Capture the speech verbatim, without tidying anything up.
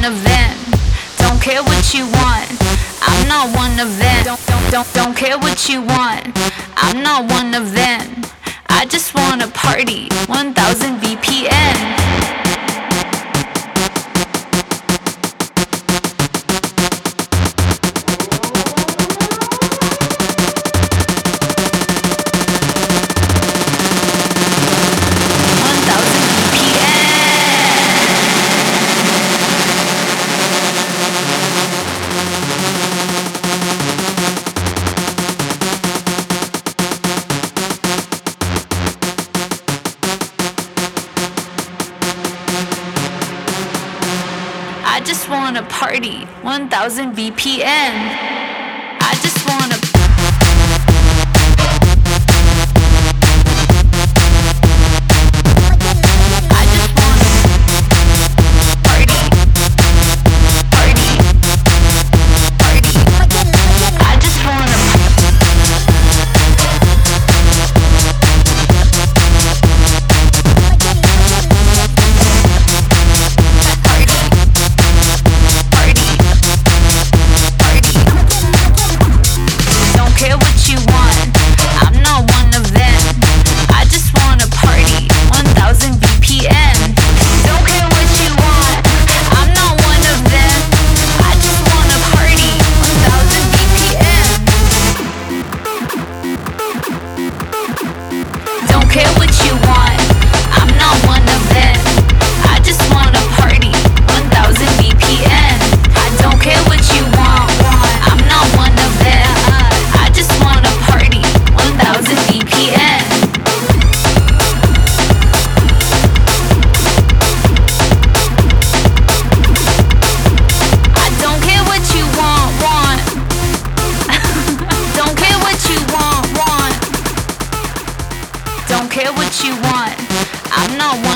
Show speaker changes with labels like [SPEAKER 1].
[SPEAKER 1] of them. Don't care what you want, I'm not one of them. Don't, don't, don't, don't care what you want, I'm not one of them. I just wanna party, one thousand B P M. I just wanna party, one thousand B P M. I just wanna care what you want, I'm not one of them. I just wanna party, one thousand B P M. I don't care what you want, I'm not one of them. I just wanna party, one thousand B P M. I don't care what you want, want. Don't care what you want, want. Don't care what you want, I'm not one